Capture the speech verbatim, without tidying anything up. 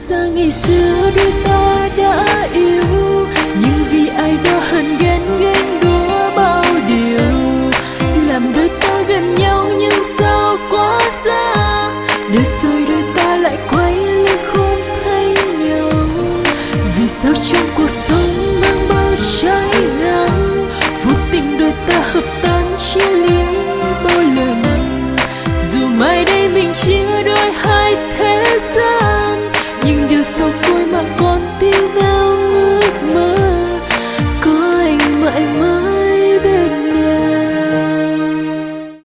ra ngày xưa đôi ta đã yêu, nhưng vì ai đó hận ghen ghen đua bao điều, làm đôi ta gần nhau nhưng sao quá xa, để rồi đôi ta lại quay lưng không thấy nhau. Vì sao trong cuộc sống mang bao trái